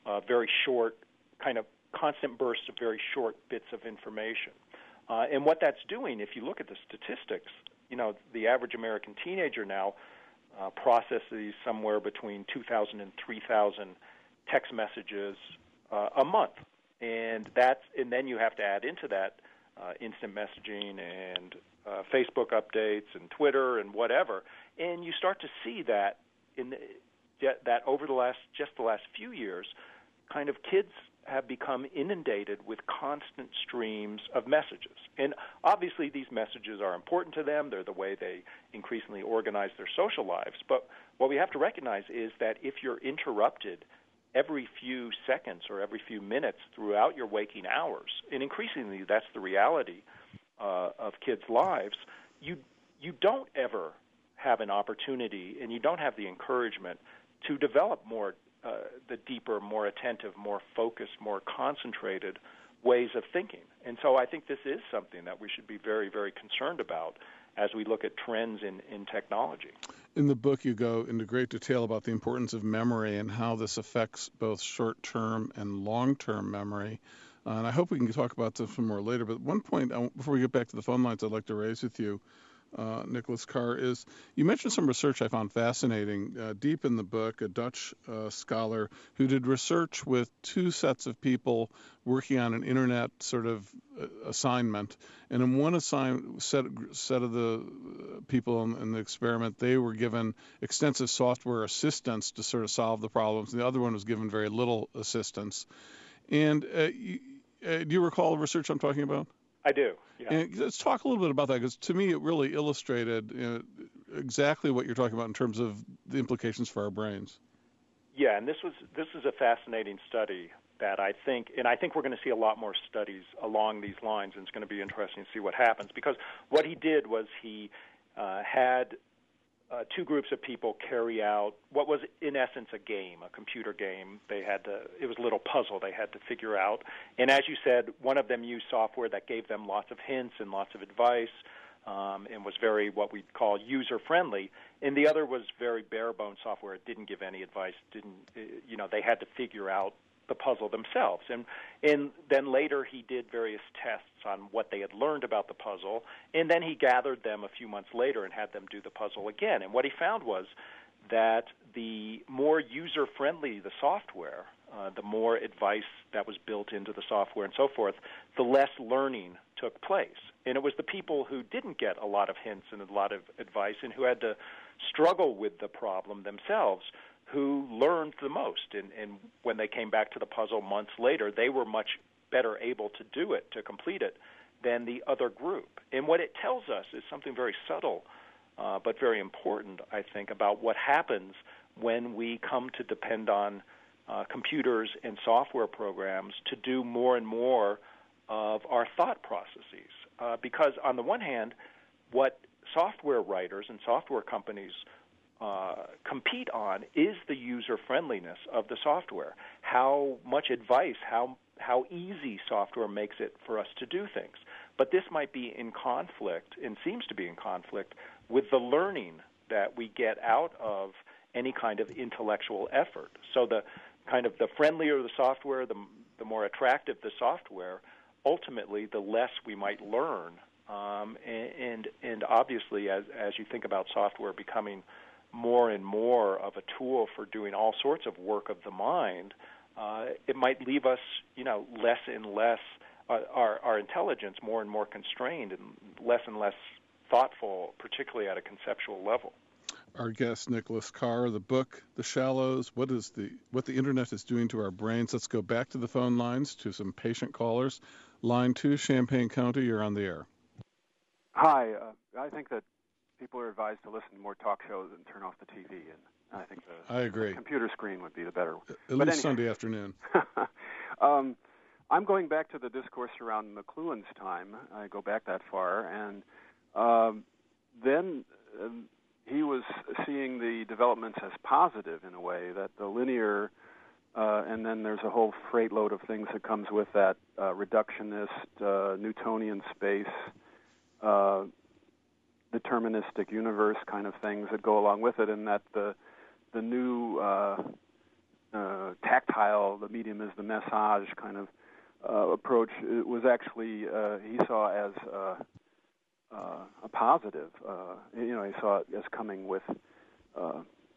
uh, very short, kind of constant bursts of very short bits of information. Uh, and what that's doing, if you look at the statistics, you know, the average American teenager now uh, processes somewhere between two thousand and three thousand text messages uh, a month. And that's, and then you have to add into that uh, instant messaging and uh, Facebook updates and Twitter and whatever. And you start to see that in the, that over the last, just the last few years, kind of kids have become inundated with constant streams of messages. And obviously these messages are important to them. They're the way they increasingly organize their social lives. But what we have to recognize is that if you're interrupted every few seconds or every few minutes throughout your waking hours, and increasingly that's the reality uh, of kids' lives, you you don't ever have an opportunity and you don't have the encouragement to develop more uh, the deeper, more attentive, more focused, more concentrated ways of thinking. And so I think this is something that we should be very, very concerned about as we look at trends in, in technology. In the book, you go into great detail about the importance of memory and how this affects both short-term and long-term memory. Uh, and I hope we can talk about this some more later. But one point, I, before we get back to the phone lines, I'd like to raise with you, uh, Nicholas Carr, is you mentioned some research I found fascinating. Uh, deep in the book, a Dutch uh, scholar who did research with two sets of people working on an internet sort of uh, assignment. And in one assign, set, set of the people in, in the experiment, they were given extensive software assistance to sort of solve the problems. And the other one was given very little assistance. And uh, you, uh, do you recall the research I'm talking about? I do, yeah. And let's talk a little bit about that, because to me it really illustrated you know, exactly what you're talking about in terms of the implications for our brains. Yeah, and this was this is a fascinating study that I think, and I think we're going to see a lot more studies along these lines, and it's going to be interesting to see what happens, because what he did was he uh, had uh, two groups of people carry out what was in essence a game, a computer game. They had to, it was a little puzzle they had to figure out, and as you said, one of them used software that gave them lots of hints and lots of advice, um, and was very what we call user-friendly, and the other was very bare-bones software. It didn't give any advice, didn't, you know, they had to figure out the puzzle themselves. And and then later he did various tests on what they had learned about the puzzle, and then he gathered them a few months later and had them do the puzzle again. And what he found was that the more user-friendly the software, uh, the more advice that was built into the software and so forth, the less learning took place. And it was the people who didn't get a lot of hints and a lot of advice and who had to struggle with the problem themselves who learned the most. And, and when they came back to the puzzle months later, they were much better able to do it, to complete it, than the other group. And what it tells us is something very subtle, uh, but very important, I think, about what happens when we come to depend on uh, computers and software programs to do more and more of our thought processes. Uh, because on the one hand, what software writers and software companies Uh, compete on is the user-friendliness of the software, how much advice, how how easy software makes it for us to do things. But this might be in conflict, and seems to be in conflict, with the learning that we get out of any kind of intellectual effort. So the kind of the friendlier the software, the, the more attractive the software, ultimately the less we might learn. Um, and, and and obviously, as as you think about software becoming more and more of a tool for doing all sorts of work of the mind, uh, it might leave us, you know, less and less, uh, our, our intelligence more and more constrained and less and less thoughtful, particularly at a conceptual level. Our guest, Nicholas Carr, the book, The Shallows, what is the what the Internet is doing to our brains. Let's go back to the phone lines to some patient callers. Line two, Champaign County, you're on the air. Hi. Uh, I think that people are advised to listen to more talk shows and turn off the T V, and I think the, I agree. the computer screen would be the better. At but least anyway. Sunday afternoon. um, I'm going back to the discourse around McLuhan's time. I go back that far, and um, then um, he was seeing the developments as positive in a way, that the linear, uh, and then there's a whole freight load of things that comes with that, uh, reductionist, uh, Newtonian space, uh, deterministic universe kind of things that go along with it, and that the the new uh, uh, tactile, the medium is the massage kind of uh, approach, it was actually, uh, he saw as uh, uh, a positive. Uh, you know, he saw it as coming with uh,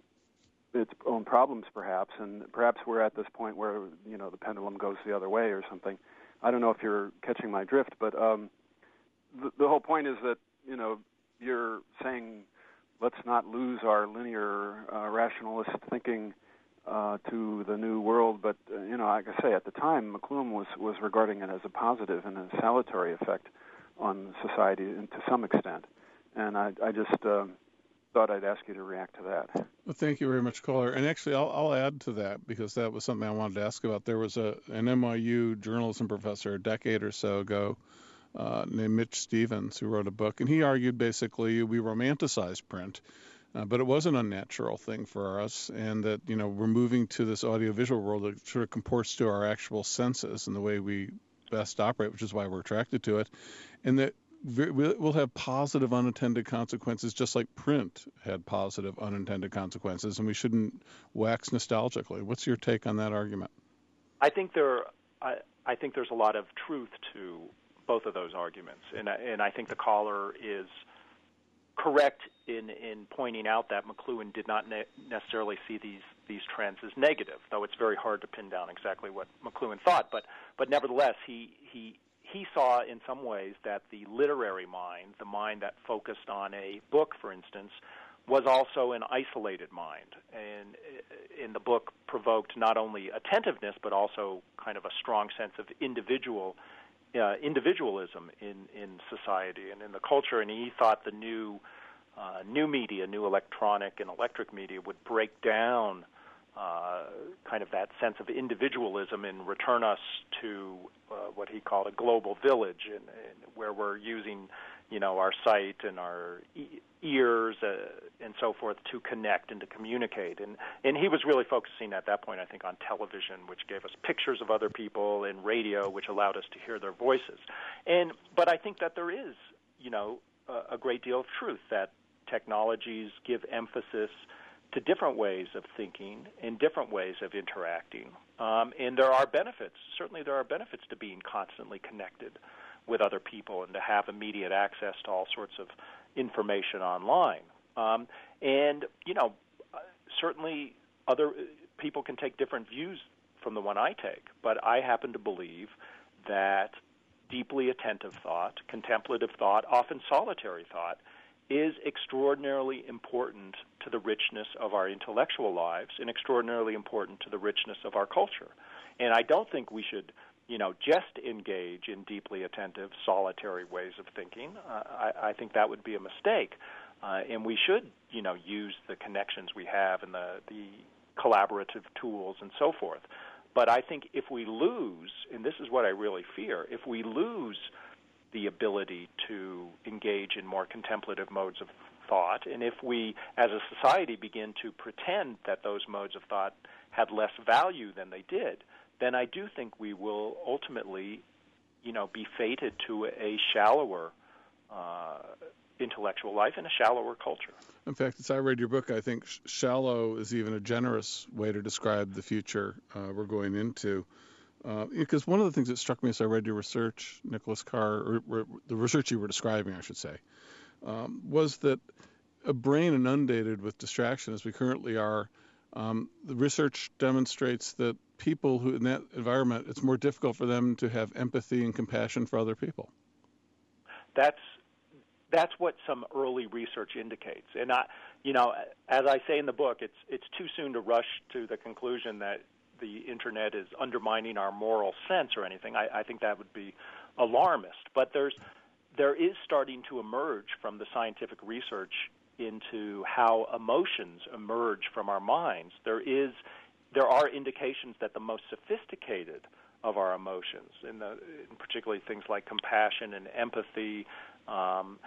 its own problems, perhaps, and perhaps we're at this point where, you know, the pendulum goes the other way or something. I don't know if you're catching my drift, but um, the, the whole point is that, you know, you're saying let's not lose our linear uh, rationalist thinking uh, to the new world. But, uh, you know, like I say, at the time, McLuhan was, was regarding it as a positive and a salutary effect on society and to some extent. And I, I just um, thought I'd ask you to react to that. Well, thank you very much, caller. And actually, I'll, I'll add to that because that was something I wanted to ask about. There was a an N Y U journalism professor a decade or so ago uh, named Mitch Stevens who wrote a book, and he argued basically we romanticize print, uh, but it was an unnatural thing for us, and that, you know, we're moving to this audiovisual world that sort of comports to our actual senses and the way we best operate, which is why we're attracted to it, and that we'll have positive unintended consequences just like print had positive unintended consequences, and we shouldn't wax nostalgically. What's your take on that argument? I think there, I, I think there's a lot of truth to both of those arguments, and I, and I think the caller is correct in, in pointing out that McLuhan did not ne- necessarily see these these trends as negative, though it's very hard to pin down exactly what McLuhan thought. But but nevertheless, he he. He saw in some ways that the literary mind, the mind that focused on a book, for instance, was also an isolated mind. And in the book provoked not only attentiveness, but also kind of a strong sense of individual uh, individualism in, in society and in the culture. And he thought the new uh, new media, new electronic and electric media would break down Uh, kind of that sense of individualism and return us to uh, what he called a global village, and, and where we're using, you know, our sight and our e- ears uh, and so forth to connect and to communicate. And and he was really focusing at that point, I think, on television, which gave us pictures of other people, and radio, which allowed us to hear their voices. And but I think that there is, you know, a, a great deal of truth that technologies give emphasis to different ways of thinking and different ways of interacting. Um, and there are benefits. Certainly there are benefits to being constantly connected with other people and to have immediate access to all sorts of information online. Um, and, you know, certainly other people can take different views from the one I take, but I happen to believe that deeply attentive thought, contemplative thought, often solitary thought, is extraordinarily important to the richness of our intellectual lives and extraordinarily important to the richness of our culture. And I don't think we should, you know, just engage in deeply attentive, solitary ways of thinking. Uh, I, I think that would be a mistake. Uh, and we should, you know, use the connections we have and the, the collaborative tools and so forth. But I think if we lose, and this is what I really fear, if we lose the ability to engage in more contemplative modes of thought, and if we, as a society, begin to pretend that those modes of thought had less value than they did, then I do think we will ultimately, you know, be fated to a shallower uh, intellectual life and a shallower culture. In fact, as I read your book, I think sh- shallow is even a generous way to describe the future uh, we're going into. Uh, because one of the things that struck me as I read your research, Nicholas Carr, or, or the research you were describing, I should say, um, was that a brain inundated with distraction, as we currently are, um, the research demonstrates that people who in that environment, it's more difficult for them to have empathy and compassion for other people. That's that's what some early research indicates, and I, you know, as I say in the book, it's it's too soon to rush to the conclusion that the internet is undermining our moral sense or anything. I, I think that would be alarmist. But there's there is starting to emerge from the scientific research into how emotions emerge from our minds. There is there are indications that the most sophisticated of our emotions, in, the, in particularly things like compassion and empathy, um,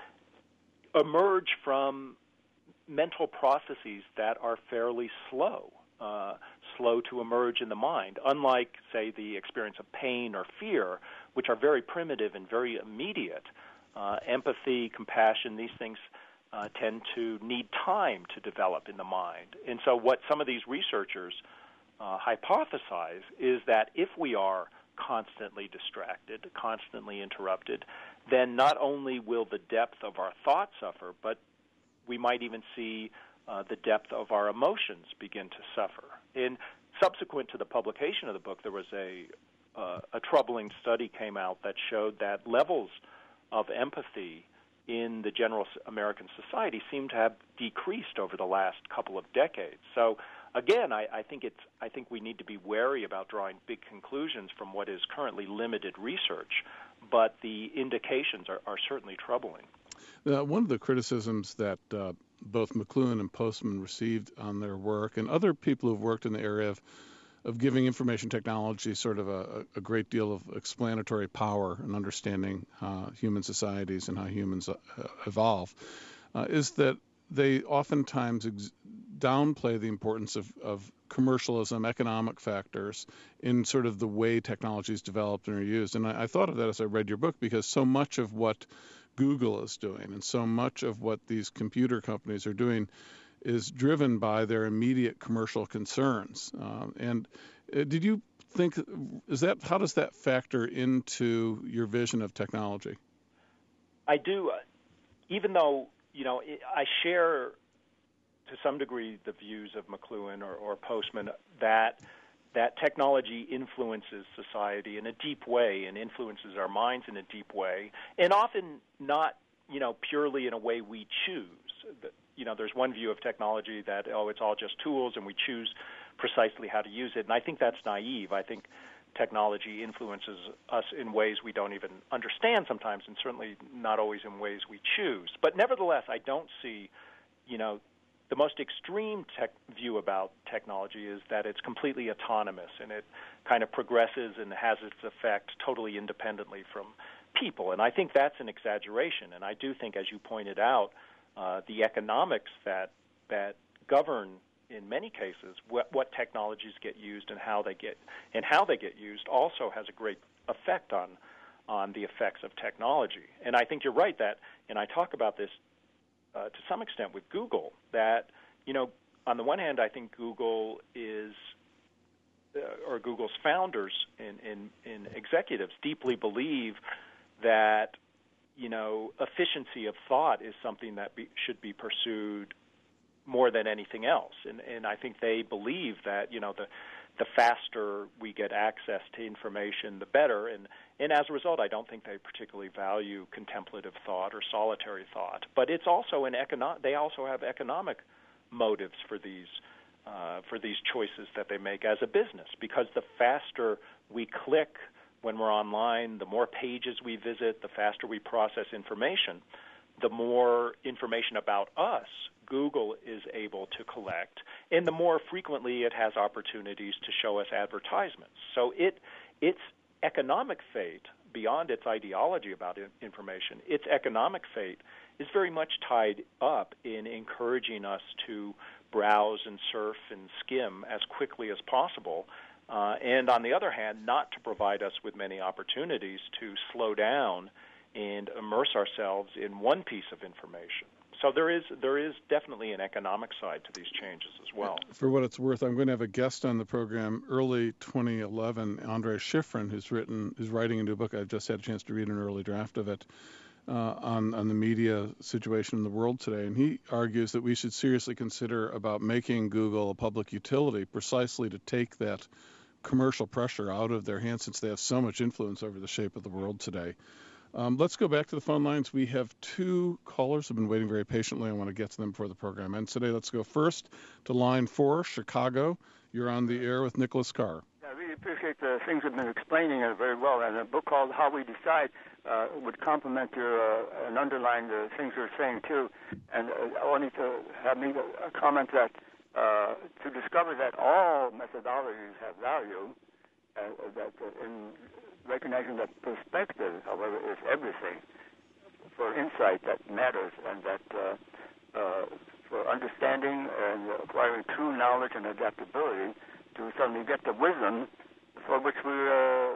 emerge from mental processes that are fairly slow. Uh, slow to emerge in the mind, unlike, say, the experience of pain or fear, which are very primitive and very immediate. Uh, empathy, compassion, these things uh, tend to need time to develop in the mind. And so what some of these researchers uh, hypothesize is that if we are constantly distracted, constantly interrupted, then not only will the depth of our thought suffer, but we might even see uh, the depth of our emotions begin to suffer. And subsequent to the publication of the book, there was a uh, a troubling study came out that showed that levels of empathy in the general American society seem to have decreased over the last couple of decades. So again, I, I think it's I think we need to be wary about drawing big conclusions from what is currently limited research, but the indications are, are certainly troubling. Uh, one of the criticisms that uh, both McLuhan and Postman received on their work, and other people who've worked in the area of of giving information technology sort of a, a great deal of explanatory power and understanding uh, human societies and how humans uh, evolve, uh, is that they oftentimes ex- downplay the importance of, of commercialism, economic factors in sort of the way technology is developed and are used. And I, I thought of that as I read your book, because so much of what Google is doing and so much of what these computer companies are doing is driven by their immediate commercial concerns. Um, and uh, did you think, is that, how does that factor into your vision of technology? I do, uh, even though, you know, I share to some degree the views of McLuhan or, or Postman that that technology influences society in a deep way and influences our minds in a deep way, and often not, you know, purely in a way we choose. You know, there's one view of technology that, oh, it's all just tools and we choose precisely how to use it. And I think that's naive. I think technology influences us in ways we don't even understand sometimes, and certainly not always in ways we choose. But nevertheless, I don't see, you know, the most extreme tech view about technology is that it's completely autonomous and it kind of progresses and has its effect totally independently from people. And I think that's an exaggeration. And I do think, as you pointed out, uh, the economics that that govern in many cases what, what technologies get used and how they get and how they get used also has a great effect on on the effects of technology. And I think you're right that, and I talk about this uh, to some extent with Google, that, you know, on the one hand, I think Google is, uh, or Google's founders and, and, and executives deeply believe that, you know, efficiency of thought is something that be, should be pursued more than anything else. And, and I think they believe that, you know, the the faster we get access to information, the better. And, and as a result, I don't think they particularly value contemplative thought or solitary thought. But it's also an econo- they also have economic motives for these uh, for these choices that they make as a business, because the faster we click when we're online, the more pages we visit, the faster we process information, the more information about us Google is able to collect, and the more frequently it has opportunities to show us advertisements. So it its economic fate, beyond its ideology about information, its economic fate is very much tied up in encouraging us to browse and surf and skim as quickly as possible, uh, and on the other hand, not to provide us with many opportunities to slow down and immerse ourselves in one piece of information. So there is there is definitely an economic side to these changes as well. For what it's worth, I'm going to have a guest on the program early twenty eleven, Andre Schifrin, who's written, who's writing a new book. I've just had a chance to read an early draft of it uh, on on the media situation in the world today, and he argues that we should seriously consider about making Google a public utility, precisely to take that commercial pressure out of their hands, since they have so much influence over the shape of the world today. Um, let's go back to the phone lines. We have two callers who have been waiting very patiently. I want to get to them before the program ends today. Let's go first to line four, Chicago. You're on the air with Nicholas Carr. I really appreciate the things you've been explaining it very well. And a book called How We Decide uh, would complement your uh, and underline the things you're saying, too. And uh, I wanted to have me a comment that uh, to discover that all methodologies have value, uh, that uh, in recognizing that perspective, however, is everything for insight that matters, and that uh, uh, for understanding and acquiring true knowledge and adaptability to suddenly get the wisdom for which we're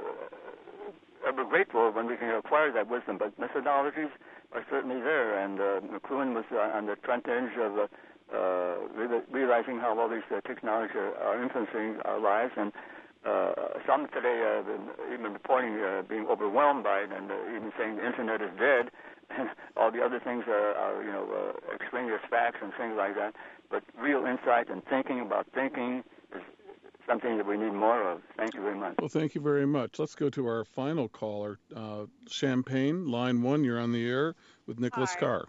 uh, ever grateful when we can acquire that wisdom. But methodologies are certainly there, and uh, McLuhan was uh, on the front edge of uh, uh, re- realizing how all these uh, technologies are, are influencing our lives. And uh, some today have been even reporting uh, being overwhelmed by it, and uh, even saying the internet is dead. And all the other things are, are you know, uh, extraneous facts and things like that. But real insight and thinking about thinking is something that we need more of. Thank you very much. Well, thank you very much. Let's go to our final caller, uh, Champaign, line one. You're on the air with Nicholas Hi. Carr.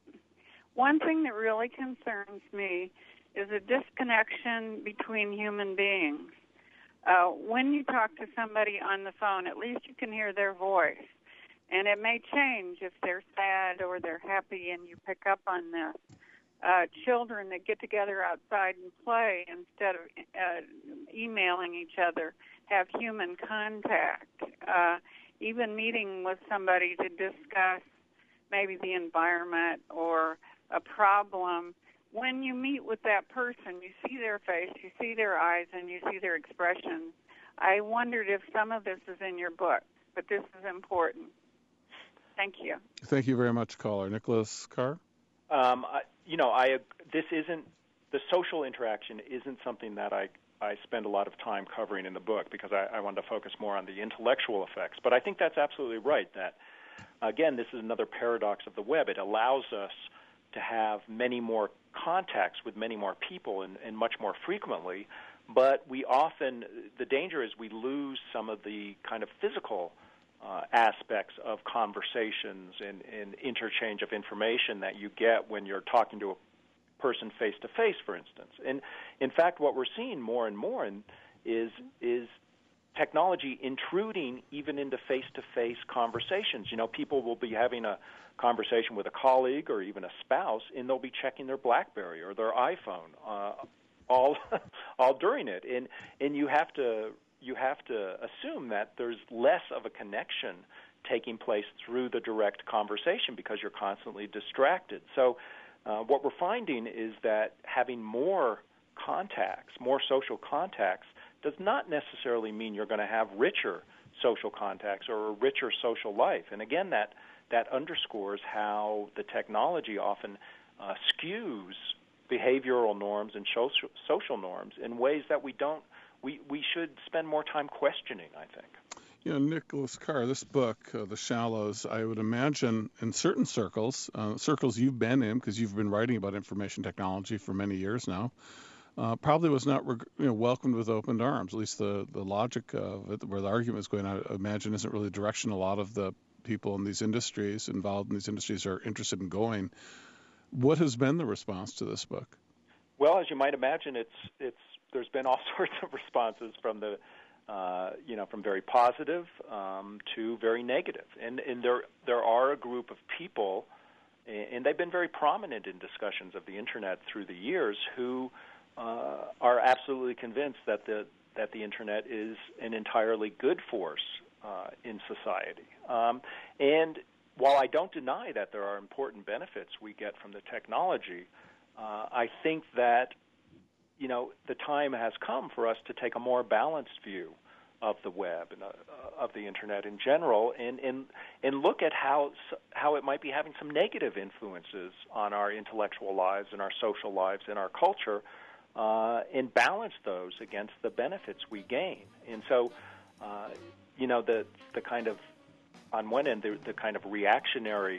One thing that really concerns me is a disconnection between human beings. Uh, when you talk to somebody on the phone, at least you can hear their voice. And it may change if they're sad or they're happy, and you pick up on this. Uh, children that get together outside and play instead of uh, emailing each other have human contact. Uh, even meeting with somebody to discuss maybe the environment or a problem, when you meet with that person, you see their face, you see their eyes, and you see their expressions. I wondered if some of this is in your book, but this is important. Thank you. Thank you very much, caller. Nicholas Carr? Um, I, you know, I this isn't, the social interaction isn't something that I, I spend a lot of time covering in the book because I, I wanted to focus more on the intellectual effects. But I think that's absolutely right that, again, this is another paradox of the web. It allows us to have many more contacts with many more people and, and much more frequently, but we often, the danger is we lose some of the kind of physical uh, aspects of conversations and, and interchange of information that you get when you're talking to a person face-to-face, for instance. And in fact, what we're seeing more and more in, is is technology intruding even into face-to-face conversations. You know, people will be having a conversation with a colleague or even a spouse, and they'll be checking their BlackBerry or their iPhone uh, all all during it. And and you have to you have to assume that there's less of a connection taking place through the direct conversation because you're constantly distracted. So uh, what we're finding is that having more contacts, more social contacts, does not necessarily mean you're going to have richer social contacts or a richer social life. And again, that that underscores how the technology often uh, skews behavioral norms and social social norms in ways that we don't we we should spend more time questioning, I think. You know, Nicholas Carr, this book, uh, The Shallows, I would imagine in certain circles, uh, circles you've been in because you've been writing about information technology for many years now, Uh, probably was not reg- you know, welcomed with open arms. At least the, the logic of it, where the argument is going, I imagine, isn't really the direction a lot of the people in these industries, involved in these industries, are interested in going. What has been the response to this book? Well, as you might imagine, it's it's there's been all sorts of responses from the uh, you know from very positive um, to very negative, and and there there are a group of people, and they've been very prominent in discussions of the internet through the years, who Uh, are absolutely convinced that the that the internet is an entirely good force uh, in society. Um, and while I don't deny that there are important benefits we get from the technology, uh, I think that you know the time has come for us to take a more balanced view of the web and uh, of the internet in general, and, and and look at how how it might be having some negative influences on our intellectual lives and our social lives and our culture. Uh, and balance those against the benefits we gain. And so, uh, you know, the the kind of, on one end, the, the kind of reactionary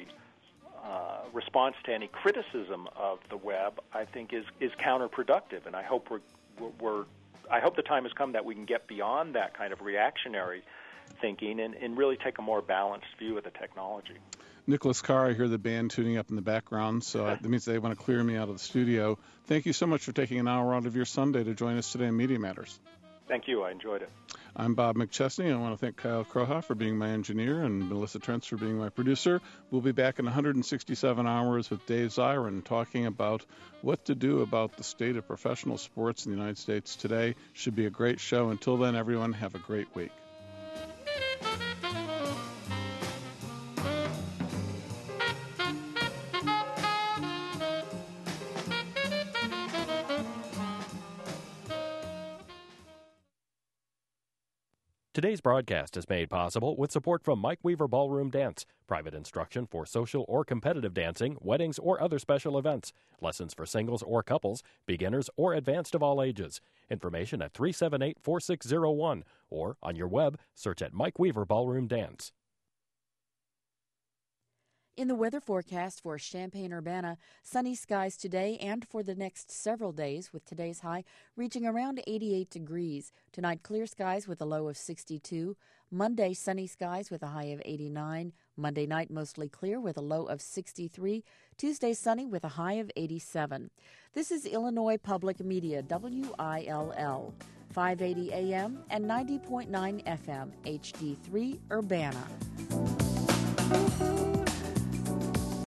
uh, response to any criticism of the web, I think, is is counterproductive. And I hope we're, we're I hope the time has come that we can get beyond that kind of reactionary thinking and, and really take a more balanced view of the technology. Nicholas Carr, I hear the band tuning up in the background, so that means they want to clear me out of the studio. Thank you so much for taking an hour out of your Sunday to join us today on Media Matters. Thank you. I enjoyed it. I'm Bob McChesney. I want to thank Kyle Kroha for being my engineer and Melissa Trentz for being my producer. We'll be back in one hundred sixty-seven hours with Dave Zirin talking about what to do about the state of professional sports in the United States today. Should be a great show. Until then, everyone, have a great week. Today's broadcast is made possible with support from Mike Weaver Ballroom Dance, private instruction for social or competitive dancing, weddings, or other special events, lessons for singles or couples, beginners or advanced of all ages. Information at three seven eight, four six zero one or on your web, search at Mike Weaver Ballroom Dance. In the weather forecast for Champaign-Urbana, sunny skies today and for the next several days, with today's high reaching around eighty-eight degrees. Tonight, clear skies with a low of sixty-two. Monday, sunny skies with a high of eighty-nine. Monday night, mostly clear with a low of sixty-three. Tuesday, sunny with a high of eighty-seven. This is Illinois Public Media, W I L L, five eighty A M and ninety point nine F M, H D three, Urbana.